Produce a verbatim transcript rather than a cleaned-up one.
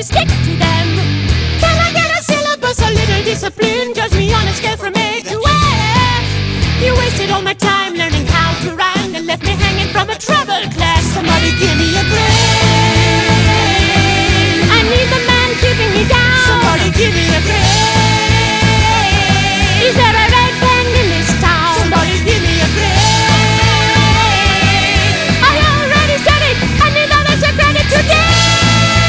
stick to them. Can I get a syllabus, a little discipline? Judge me on a scale from A to F. You wasted all my time learning how to rhyme and left me hanging from a treble clef.